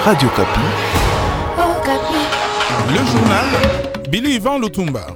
Radio Kapi. Le journal Billy Ivan Lutumba.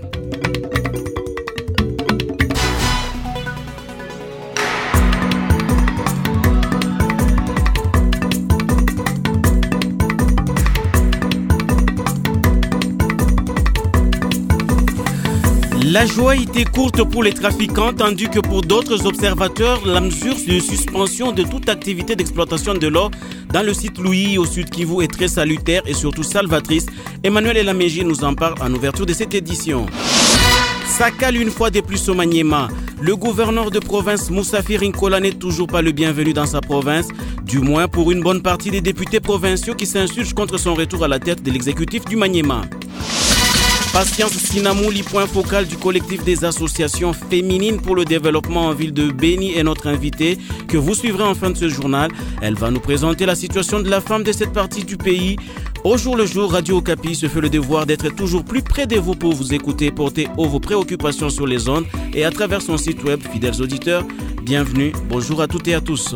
La joie était courte pour les trafiquants, tandis que pour d'autres observateurs, la mesure de suspension de toute activité d'exploitation de l'or dans le site Louhi au sud Kivu est très salutaire et surtout salvatrice. Emmanuel Elameji nous en parle en ouverture de cette édition. Ça cale une fois de plus au Maniema. Le gouverneur de province Moussafi Rinkola n'est toujours pas le bienvenu dans sa province, du moins pour une bonne partie des députés provinciaux qui s'insurgent contre son retour à la tête de l'exécutif du Maniema. Patience Sinamouli, point focal du collectif des associations féminines pour le développement en ville de Béni, est notre invitée que vous suivrez en fin de ce journal. Elle va nous présenter la situation de la femme de cette partie du pays. Au jour le jour, Radio Okapi se fait le devoir d'être toujours plus près de vous pour vous écouter, porter haut vos préoccupations sur les ondes et à travers son site web. Fidèles auditeurs, bienvenue, bonjour à toutes et à tous.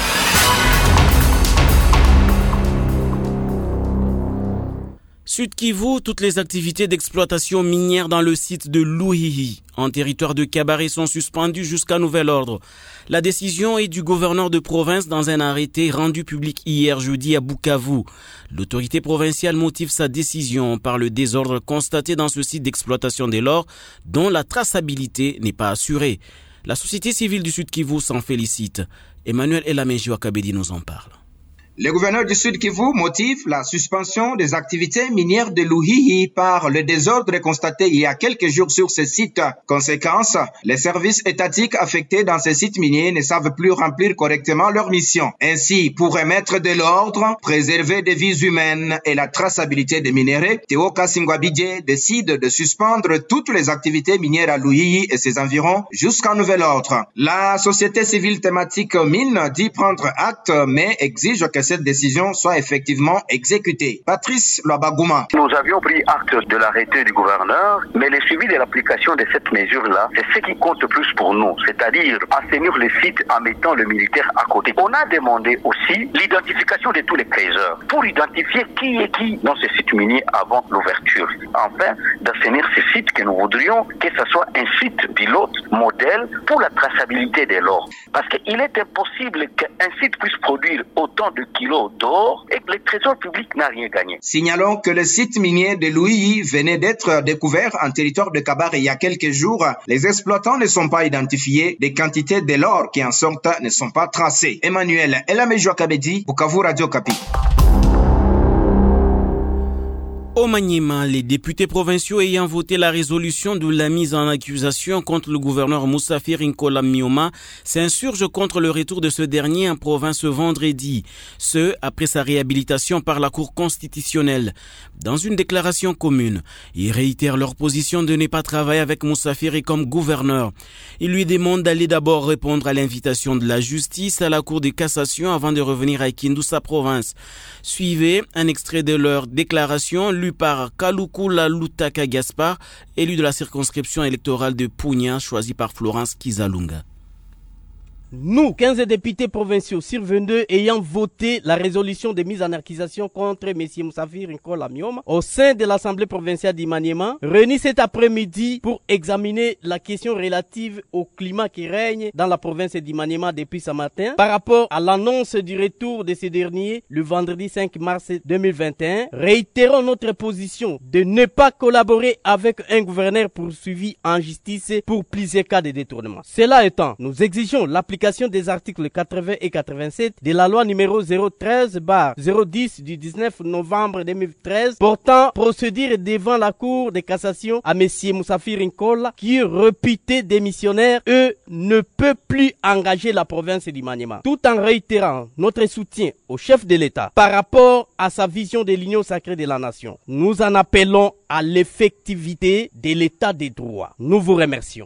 Sud Kivu, toutes les activités d'exploitation minière dans le site de Louhi, en territoire de Kabare, sont suspendues jusqu'à nouvel ordre. La décision est du gouverneur de province dans un arrêté rendu public hier jeudi à Bukavu. L'autorité provinciale motive sa décision par le désordre constaté dans ce site d'exploitation de l'or, dont la traçabilité n'est pas assurée. La société civile du Sud Kivu s'en félicite. Emmanuel Elameji Wakabedi nous en parle. Le gouverneur du Sud Kivu motive la suspension des activités minières de Louhi par le désordre constaté il y a quelques jours sur ce site. Conséquence, les services étatiques affectés dans ces sites miniers ne savent plus remplir correctement leur mission. Ainsi, pour remettre de l'ordre, préserver des vies humaines et la traçabilité des minéraux, Théo Kasingwabidje décide de suspendre toutes les activités minières à Louhi et ses environs jusqu'à nouvel ordre. La société civile thématique mine dit prendre acte, mais exige que cette décision soit effectivement exécutée. Patrice Loabagouma. Nous avions pris acte de l'arrêté du gouverneur, mais le suivi de l'application de cette mesure-là, c'est ce qui compte le plus pour nous, c'est-à-dire assainir les sites en mettant le militaire à côté. On a demandé aussi l'identification de tous les trésors pour identifier qui est qui dans ces sites miniers avant l'ouverture. Enfin, d'assainir ces sites que nous voudrions que ce soit un site pilote, modèle pour la traçabilité de l'or. Parce qu'il est impossible qu'un site puisse produire autant de kilos d'or et que le trésor public n'a rien gagné. Signalons que le site minier de Louhi venait d'être découvert en territoire de Kabare il y a quelques jours. Les exploitants ne sont pas identifiés, les quantités de l'or qui en sortent ne sont pas tracées. Emmanuel Elameji Wakabedi, Bukavu, Radio Kapi. Au Maniema, les députés provinciaux ayant voté la résolution de la mise en accusation contre le gouverneur Moussafi Rinkola Mioma s'insurgent contre le retour de ce dernier en province ce vendredi, ce après sa réhabilitation par la Cour constitutionnelle. Dans une déclaration commune, ils réitèrent leur position de ne pas travailler avec Moussafiri comme gouverneur. Ils lui demandent d'aller d'abord répondre à l'invitation de la justice à la Cour de cassation avant de revenir à Kindu, sa province. Suivez un extrait de leur déclaration lu par Kalukula Lutaka Gaspard, élu de la circonscription électorale de Punya, choisi par Florence Kizalunga. Nous, 15 députés provinciaux sur 22 ayant voté la résolution de mise en accusation contre M. Moussafi Rinkola Mioma au sein de l'Assemblée provinciale d'Imaniema, réunis cet après-midi pour examiner la question relative au climat qui règne dans la province d'Imaniema depuis ce matin par rapport à l'annonce du retour de ces derniers le vendredi 5 mars 2021, réitérons notre position de ne pas collaborer avec un gouverneur poursuivi en justice pour plusieurs cas de détournement. Cela étant, nous exigeons l'application des articles 80 et 87 de la loi numéro 013/010 du 19 novembre 2013 portant procédure devant la Cour de cassation à M. Moussafi Rinkola qui, réputé démissionnaire, ne peut plus engager la province du Maniema. Tout en réitérant notre soutien au chef de l'État par rapport à sa vision de l'union sacrée de la nation, nous en appelons à l'effectivité de l'état des droits. Nous vous remercions.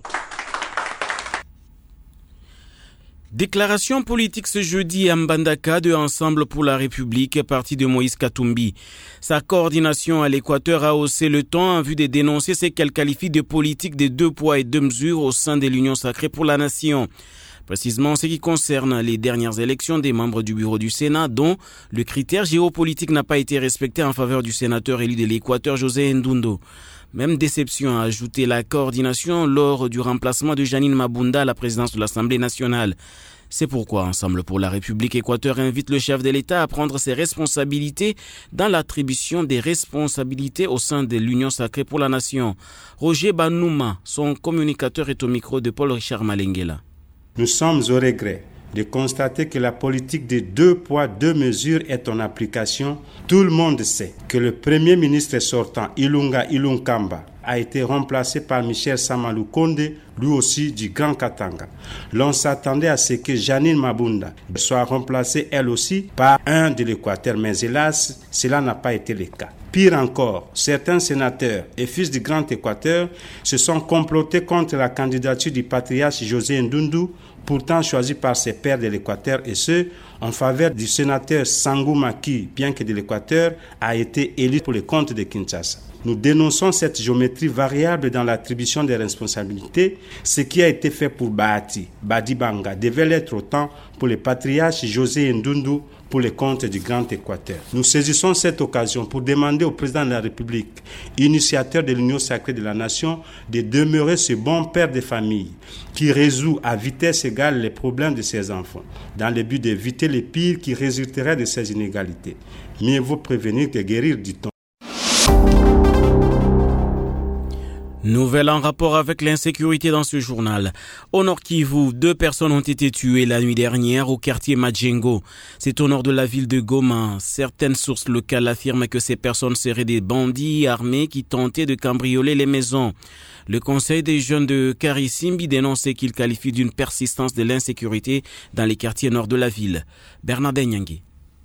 Déclaration politique ce jeudi à Mbandaka de Ensemble pour la République, parti de Moïse Katumbi. Sa coordination à l'Équateur a haussé le ton en vue de dénoncer ce qu'elle qualifie de politique de 2 poids et 2 mesures au sein de l'Union sacrée pour la nation. Précisément en ce qui concerne les dernières élections des membres du bureau du Sénat, dont le critère géopolitique n'a pas été respecté en faveur du sénateur élu de l'Équateur, José Ndoundo. Même déception a ajouté la coordination lors du remplacement de Janine Mabunda à la présidence de l'Assemblée nationale. C'est pourquoi Ensemble pour la République Équateur invite le chef de l'État à prendre ses responsabilités dans l'attribution des responsabilités au sein de l'Union sacrée pour la nation. Roger Banouma, son communicateur, est au micro de Paul Richard Malenguela. Nous sommes au regret de constater que la politique des 2 poids 2 mesures est en application. Tout le monde sait que le premier ministre sortant, Ilunga Ilunkamba, a été remplacé par Michel Samalou Konde, lui aussi du Grand Katanga. L'on s'attendait à ce que Janine Mabunda soit remplacée elle aussi par un de l'Équateur, mais hélas, cela n'a pas été le cas. Pire encore, certains sénateurs et fils du Grand Équateur se sont complotés contre la candidature du patriarche José Ndoundo, pourtant choisi par ses pairs de l'Équateur, et ce, en faveur du sénateur Sangou Maki, bien que de l'Équateur, a été élu pour le compte de Kinshasa. Nous dénonçons cette géométrie variable dans l'attribution des responsabilités. Ce qui a été fait pour Bahati, Badibanga, devait l'être autant pour le patriarche José Ndoundo pour le compte du Grand Équateur. Nous saisissons cette occasion pour demander au président de la République, initiateur de l'Union sacrée de la nation, de demeurer ce bon père de famille qui résout à vitesse égale les problèmes de ses enfants, dans le but d'éviter les pires qui résulteraient de ces inégalités. Mieux vaut prévenir que guérir, dit-on. Nouvelle en rapport avec l'insécurité dans ce journal. Au Nord Kivu, 2 personnes ont été tuées la nuit dernière au quartier Majengo. C'est au nord de la ville de Goma. Certaines sources locales affirment que ces personnes seraient des bandits armés qui tentaient de cambrioler les maisons. Le conseil des jeunes de Karisimbi dénonce qu'il qualifie d'une persistance de l'insécurité dans les quartiers nord de la ville. Bernardin Nyangui.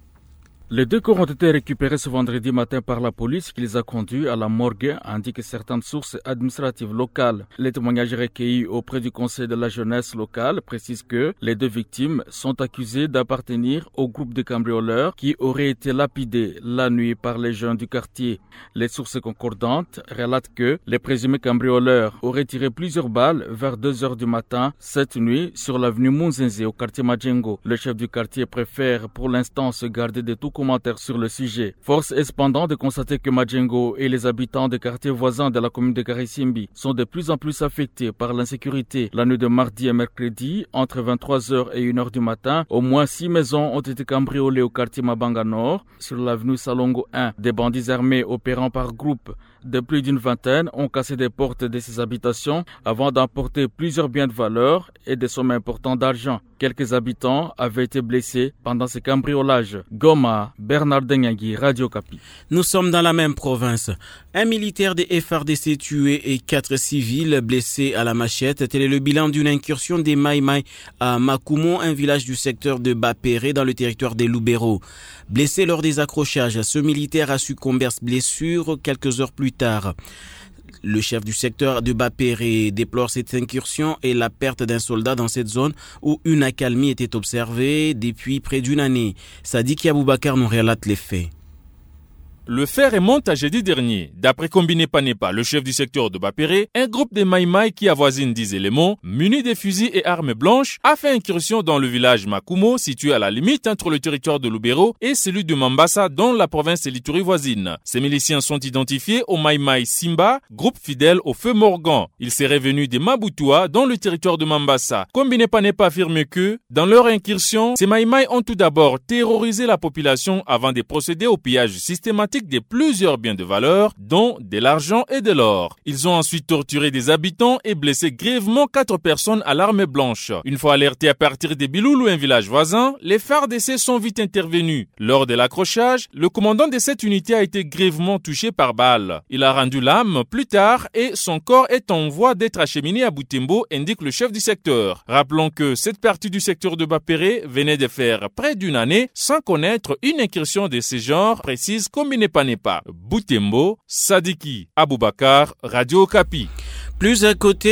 Les 2 corps ont été récupérés ce vendredi matin par la police qui les a conduits à la morgue, indiquent certaines sources administratives locales. Les témoignages recueillis auprès du conseil de la jeunesse locale précisent que les 2 victimes sont accusées d'appartenir au groupe de cambrioleurs qui auraient été lapidés la nuit par les jeunes du quartier. Les sources concordantes relatent que les présumés cambrioleurs auraient tiré plusieurs balles vers 2 heures du matin cette nuit sur l'avenue Munzenze au quartier Majengo. Le chef du quartier préfère pour l'instant se garder de tout commentaire sur le sujet. Force est cependant de constater que Majengo et les habitants des quartiers voisins de la commune de Karisimbi sont de plus en plus affectés par l'insécurité. La nuit de mardi et mercredi, entre 23h et 1h du matin, au moins 6 maisons ont été cambriolées au quartier Mabanga Nord, sur l'avenue Salongo 1. Des bandits armés opérant par groupe de plus d'une vingtaine ont cassé des portes de ces habitations avant d'emporter plusieurs biens de valeur et des sommes importantes d'argent. Quelques habitants avaient été blessés pendant ces cambriolages. Goma, Bernardin Nyangui, Radio Okapi. Nous sommes dans la même province. Un militaire des FARDC tué et 4 civils blessés à la machette. Tel est le bilan d'une incursion des Maïmaï à Makumo, un village du secteur de Bapéré dans le territoire des Lubero. Blessé lors des accrochages, ce militaire a succombé à ses blessures quelques heures plus tard. Le chef du secteur de Bapéré déplore cette incursion et la perte d'un soldat dans cette zone où une accalmie était observée depuis près d'une année. Sadiki Aboubakar nous relate les faits. Le fait remonte à jeudi dernier. D'après Combiné Panepa, le chef du secteur de Bapéré, un groupe de Maïmaï qui avoisine 10 éléments, munis de fusils et armes blanches, a fait incursion dans le village Makumo, situé à la limite entre le territoire de Lubero et celui de Mambasa, dans la province de l'Ituri voisine. Ces miliciens sont identifiés au Maïmaï Simba, groupe fidèle au feu Morgan. Ils seraient venus de Mabutua, dans le territoire de Mambasa. Combiné Panepa affirme que, dans leur incursion, ces Maïmaï ont tout d'abord terrorisé la population avant de procéder au pillage systématique de plusieurs biens de valeur, dont de l'argent et de l'or. Ils ont ensuite torturé des habitants et blessé grièvement 4 personnes à l'arme blanche. Une fois alertés à partir de Biloulou, un village voisin, les FARDC sont vite intervenus. Lors de l'accrochage, le commandant de cette unité a été grièvement touché par balle. Il a rendu l'âme plus tard et son corps est en voie d'être acheminé à Butembo, indique le chef du secteur. Rappelons que cette partie du secteur de Bapéré venait de faire près d'une année sans connaître une incursion de ce genre, précise Combiné Panepa. Butembo, Sadiki Aboubakar, Radio Okapi. Plus à côté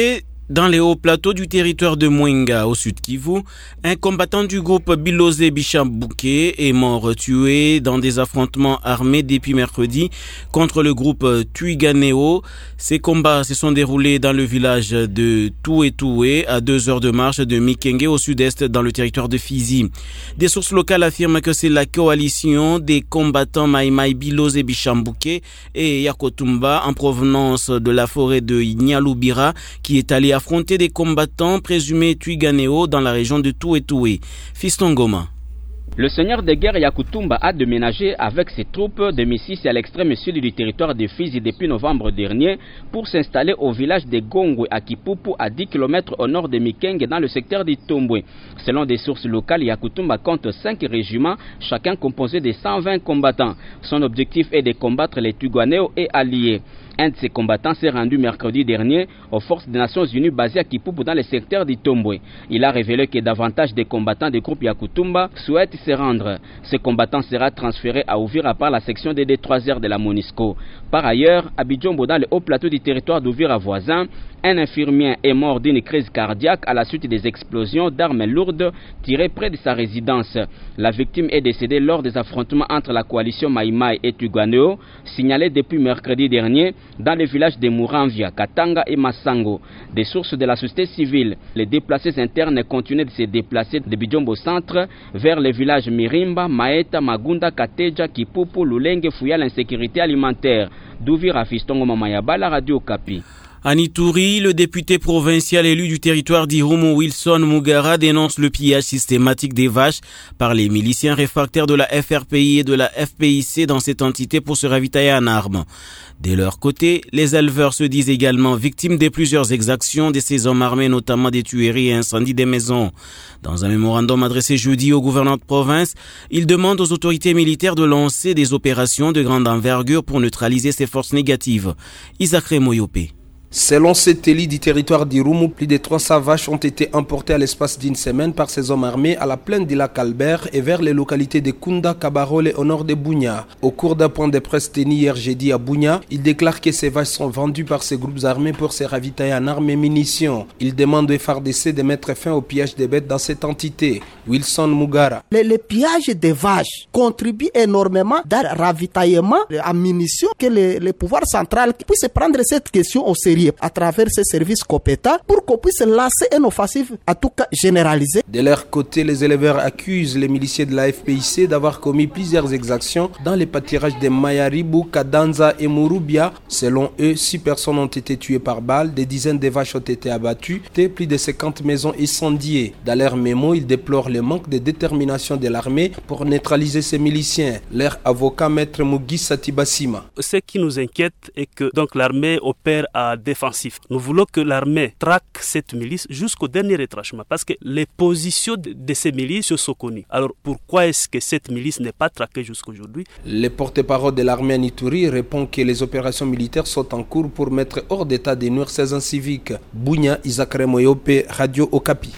Dans les hauts plateaux du territoire de Mwenga, au sud Kivu, un combattant du groupe Bilosé Bishambouké est mort tué dans des affrontements armés depuis mercredi contre le groupe Twigwaneho. Ces combats se sont déroulés dans le village de Toué, à 2 heures de marche de Mikenge au sud-est dans le territoire de Fizi. Des sources locales affirment que c'est la coalition des combattants Maïmaï Bilosé Bishambouké et Yakotumba en provenance de la forêt de Nyalubira qui est allée affronter des combattants présumés Twigwaneho dans la région de Toué. Fiston Goma. Le seigneur de guerre Yakutumba a déménagé avec ses troupes de Misisi à l'extrême sud du territoire de Fizi depuis novembre dernier pour s'installer au village de Gongwe à Kipupu à 10 km au nord de Mikenge dans le secteur d'Itombwe. Selon des sources locales, Yakutumba compte 5 régiments, chacun composé de 120 combattants. Son objectif est de combattre les Twigwaneho et alliés. Un de ces combattants s'est rendu mercredi dernier aux forces des Nations Unies basées à Kipupu dans le secteur d'Itombwe. Il a révélé que davantage de combattants du groupe Yakutumba souhaitent se rendre. Ce combattant sera transféré à Uvira par la section des D3R de la MONUSCO. Par ailleurs, à Bijombo, dans le haut plateau du territoire d'Uvira voisin, un infirmier est mort d'une crise cardiaque à la suite des explosions d'armes lourdes tirées près de sa résidence. La victime est décédée lors des affrontements entre la coalition Maïmaï et Twigwaneho, signalés depuis mercredi dernier dans les villages de Muramvia, Katanga et Massango. Des sources de la société civile, les déplacés internes continuent de se déplacer de Bijombo Centre vers les villages Mirimba, Maeta, Magunda, Kateja, Kipupu, Lulenge, Fouya, l'insécurité alimentaire. D'Uvira, Fistongo Mamayaba, la radio Kapi. À Ituri, le député provincial élu du territoire d'Irumu, Wilson Mugara, dénonce le pillage systématique des vaches par les miliciens réfractaires de la FRPI et de la FPIC dans cette entité pour se ravitailler en armes. De leur côté, les éleveurs se disent également victimes de plusieurs exactions de ces hommes armés, notamment des tueries et incendies des maisons. Dans un mémorandum adressé jeudi au gouverneur de province, ils demandent aux autorités militaires de lancer des opérations de grande envergure pour neutraliser ces forces négatives. Isaac Remoyope. Selon cet élit du territoire d'Irumu, plus de 300 vaches ont été importées à l'espace d'une semaine par ces hommes armés à la plaine du lac Albert et vers les localités de Kunda, Kabarole au nord de Bunia. Au cours d'un point de presse tenu hier jeudi à Bunia, il déclare que ces vaches sont vendues par ces groupes armés pour se ravitailler en armes et munitions. Il demande au FARDC de mettre fin au pillage des bêtes dans cette entité. Wilson Mugara. Le pillage des vaches contribue énormément dans le ravitaillement en munitions que le pouvoir central puisse prendre cette question au sérieux à travers ces services compétents pour qu'on puisse lancer une offensive à tout cas généralisée. De leur côté, les éleveurs accusent les miliciens de la FPIC d'avoir commis plusieurs exactions dans les pâturages de Mayaribu, Kadanza et Murubia. Selon eux, 6 personnes ont été tuées par balles, des dizaines de vaches ont été abattues et plus de 50 maisons incendiées. Dans leur mémo, ils déplorent le manque de détermination de l'armée pour neutraliser ces miliciens. Leur avocat, maître Mugi Satibasima. Ce qui nous inquiète est que donc l'armée opère à défensif. Nous voulons que l'armée traque cette milice jusqu'au dernier retranchement parce que les positions de ces milices sont connues. Alors pourquoi est-ce que cette milice n'est pas traquée jusqu'aujourd'hui? Le porte-parole de l'armée en Ituri répond que les opérations militaires sont en cours pour mettre hors d'état de nuire ces civiques. Bunya, Isaac Remoyope, Radio Okapi.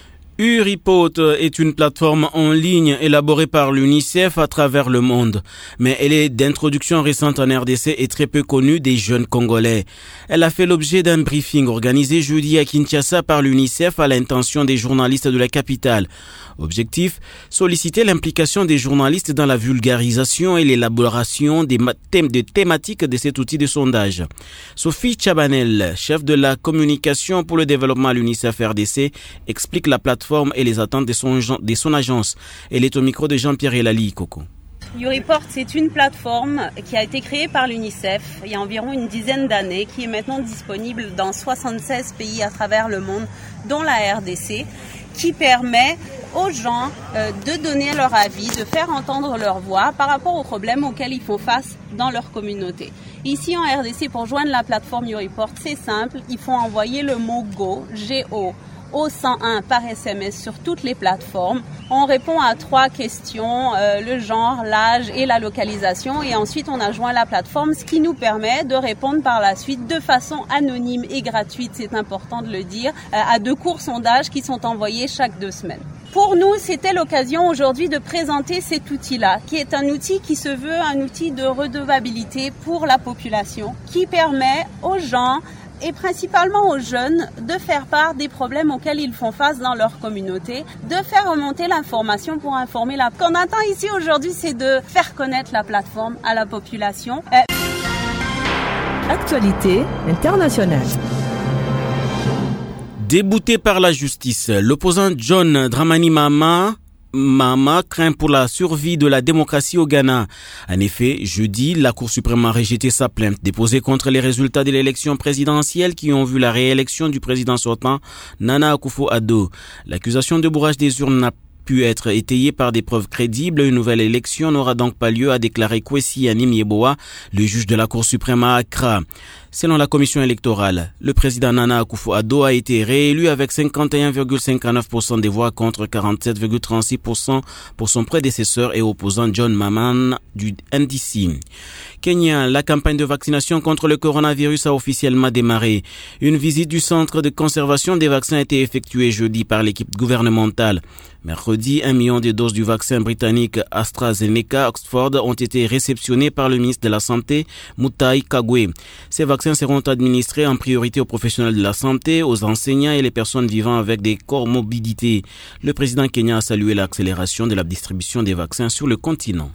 Uripote est une plateforme en ligne élaborée par l'UNICEF à travers le monde, mais elle est d'introduction récente en RDC et très peu connue des jeunes Congolais. Elle a fait l'objet d'un briefing organisé jeudi à Kinshasa par l'UNICEF à l'intention des journalistes de la capitale. Objectif, solliciter l'implication des journalistes dans la vulgarisation et l'élaboration des thématiques de cet outil de sondage. Sophie Chabanel, chef de la communication pour le développement à l'UNICEF RDC, explique la plateforme et les attentes de son agence. Elle est au micro de Jean-Pierre Elali Coco. Uriport, c'est une plateforme qui a été créée par l'UNICEF il y a environ une dizaine d'années, qui est maintenant disponible dans 76 pays à travers le monde, dont la RDC, qui permet aux gens de donner leur avis, de faire entendre leur voix par rapport aux problèmes auxquels ils font face dans leur communauté. Ici en RDC, pour joindre la plateforme Uriport, c'est simple, il faut envoyer le mot GO, G-O, au 101 par SMS sur toutes les plateformes. On répond à 3 questions, le genre, l'âge et la localisation, et ensuite on a joint la plateforme, ce qui nous permet de répondre par la suite de façon anonyme et gratuite, c'est important de le dire, à 2 courts sondages qui sont envoyés chaque 2 semaines. Pour nous, c'était l'occasion aujourd'hui de présenter cet outil-là, qui est un outil qui se veut un outil de redevabilité pour la population, qui permet aux gens et principalement aux jeunes de faire part des problèmes auxquels ils font face dans leur communauté, de faire remonter l'information pour informer. Ce qu'on attend ici aujourd'hui, c'est de faire connaître la plateforme à la population. Actualité internationale. Débouté par la justice, l'opposant John Dramani Mahama craint pour la survie de la démocratie au Ghana. En effet, jeudi, la Cour suprême a rejeté sa plainte déposée contre les résultats de l'élection présidentielle qui ont vu la réélection du président sortant Nana Akufo-Addo. L'accusation de bourrage des urnes n'a pu être étayée par des preuves crédibles. Une nouvelle élection n'aura donc pas lieu, a déclaré Kwesi Anim-Yeboah, le juge de la Cour suprême à Accra. Selon la commission électorale, le président Nana Akufo-Addo a été réélu avec 51,59% des voix contre 47,36% pour son prédécesseur et opposant John Mahama du NDC. Kenya, la campagne de vaccination contre le coronavirus a officiellement démarré. Une visite du centre de conservation des vaccins a été effectuée jeudi par l'équipe gouvernementale. Mercredi, 1 million de doses du vaccin britannique AstraZeneca Oxford ont été réceptionnées par le ministre de la Santé, Mutahi Kagwe. Ces vaccins seront administrés en priorité aux professionnels de la santé, aux enseignants et les personnes vivant avec des comorbidités. Le président kenyan a salué l'accélération de la distribution des vaccins sur le continent.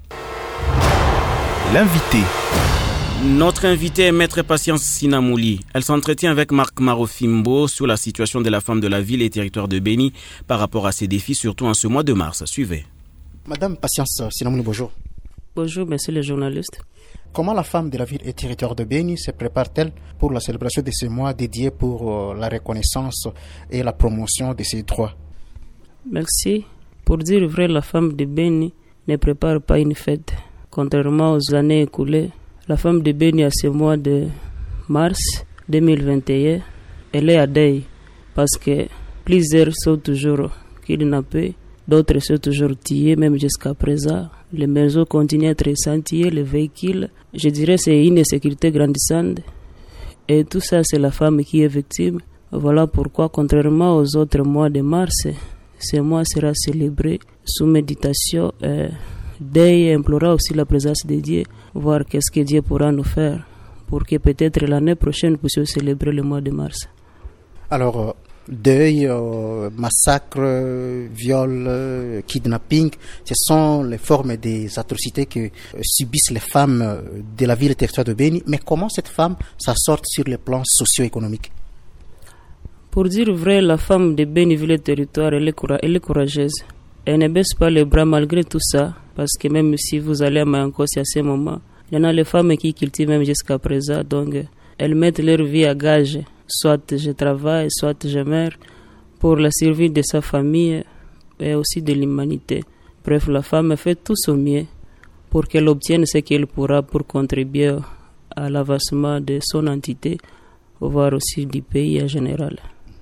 L'invité. Notre invité est Maître Patience Sinamouli. Elle s'entretient avec Marc Marofimbo sur la situation de la femme de la ville et territoire de Beni par rapport à ces défis, surtout en ce mois de mars. Suivez. Madame Patience Sinamouli, bonjour. Bonjour, monsieur le journaliste. Comment la femme de la ville et territoire de Beni se prépare-t-elle pour la célébration de ce mois dédié pour la reconnaissance et la promotion de ses droits? Merci. Pour dire vrai, la femme de Beni ne prépare pas une fête. Contrairement aux années écoulées, la femme de Beni à ce mois de mars 2021, elle est à deuil parce que plusieurs sont toujours kidnappés, d'autres sont toujours tués, même jusqu'à présent. Les maisons continuent à être incendiées, les véhicules. Je dirais c'est une insécurité grandissante. Et tout ça, c'est la femme qui est victime. Voilà pourquoi, contrairement aux autres mois de mars, ce mois sera célébré sous méditation. Deuil implora aussi la présence de Dieu, voir qu'est-ce que Dieu pourra nous faire pour que peut-être l'année prochaine nous puissions célébrer le mois de mars. Alors, deuil, massacre, viol, kidnapping, ce sont les formes des atrocités que subissent les femmes de la ville et territoire de Beni. Mais comment cette femme s'en sort sur le plan socio-économique? Pour dire vrai, la femme de Beni, ville et territoire, elle est courageuse. Elle ne baisse pas les bras malgré tout ça, parce que même si vous allez à Mayankossi à ce moment, il y en a les femmes qui cultivent même jusqu'à présent, donc elles mettent leur vie à gage. Soit je travaille, soit je meurs, pour la survie de sa famille et aussi de l'humanité. Bref, la femme fait tout son mieux pour qu'elle obtienne ce qu'elle pourra pour contribuer à l'avancement de son entité, voire aussi du pays en général.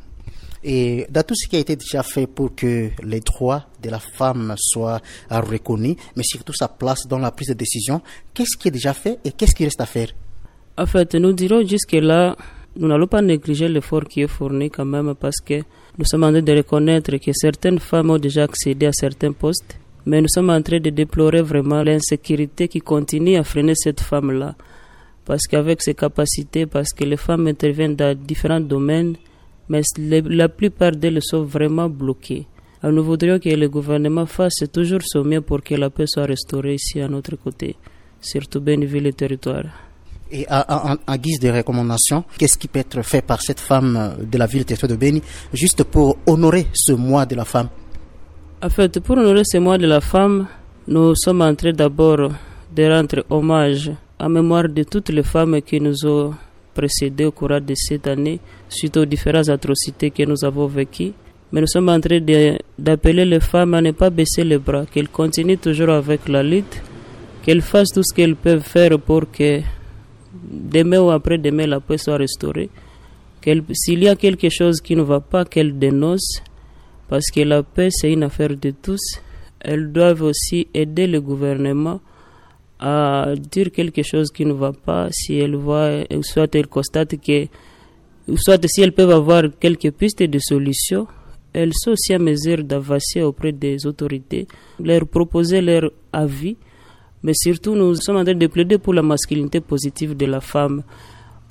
Et dans tout ce qui a été déjà fait pour que les droits de la femme soient reconnus, mais surtout sa place dans la prise de décision, qu'est-ce qui est déjà fait et qu'est-ce qui reste à faire? En fait, nous dirons jusque-là, nous n'allons pas négliger l'effort qui est fourni quand même parce que nous sommes en train de reconnaître que certaines femmes ont déjà accédé à certains postes, mais nous sommes en train de déplorer vraiment l'insécurité qui continue à freiner cette femme-là. Parce qu'avec ses capacités, parce que les femmes interviennent dans différents domaines, mais la plupart d'elles sont vraiment bloquées. Alors nous voudrions que le gouvernement fasse toujours son mieux pour que la paix soit restaurée ici à notre côté, surtout Béniville et territoire. Et en guise de recommandation, qu'est-ce qui peut être fait par cette femme de la ville et territoire de Beni, juste pour honorer ce mois de la femme? En fait, pour honorer ce mois de la femme, nous sommes en train d'abord de rendre hommage en mémoire de toutes les femmes qui nous ont précédés au cours de cette année, suite aux différentes atrocités que nous avons vécues. Mais nous sommes en train d'appeler les femmes à ne pas baisser les bras, qu'elles continuent toujours avec la lutte, qu'elles fassent tout ce qu'elles peuvent faire pour que demain ou après-demain la paix soit restaurée. S'il y a quelque chose qui ne va pas, qu'elles dénoncent, parce que la paix c'est une affaire de tous. Elles doivent aussi aider le gouvernement à dire quelque chose qui ne va pas, si elles voient, soit elles constatent que, soit si elles peuvent avoir quelques pistes de solutions, elles sont aussi à mesure d'avancer auprès des autorités, leur proposer leur avis, mais surtout nous sommes en train de plaider pour la masculinité positive de la femme,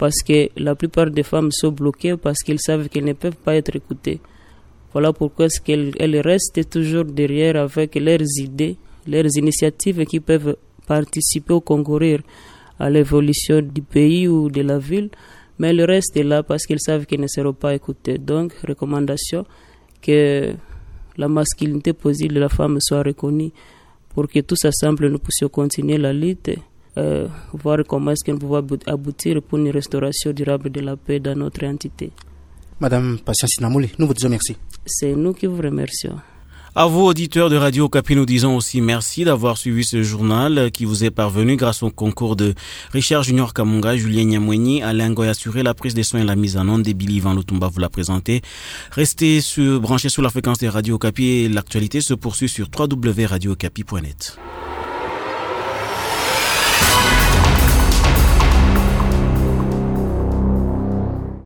parce que la plupart des femmes sont bloquées parce qu'elles savent qu'elles ne peuvent pas être écoutées. Voilà pourquoi elles restent toujours derrière avec leurs idées, leurs initiatives qui peuvent participer ou concourir à l'évolution du pays ou de la ville, mais elles restent là parce qu'elles savent qu'elles ne seront pas écoutées. Donc, recommandation que la masculinité possible de la femme soit reconnue pour que tous ensemble nous puissions continuer la lutte, voir comment est-ce que nous pouvons aboutir pour une restauration durable de la paix dans notre entité. Madame Patience Namouli, nous vous disons merci. C'est nous qui vous remercions. À vous, auditeurs de Radio Okapi, nous disons aussi merci d'avoir suivi ce journal qui vous est parvenu grâce au concours de Richard Junior Kamunga, Julien Nyamweni, Alain Goy assuré la prise des soins et la mise en onde, et Billy Van Lutumba vous l'a présenté. Restez branchés sur la fréquence de Radio Okapi et l'actualité se poursuit sur www.radiookapi.net.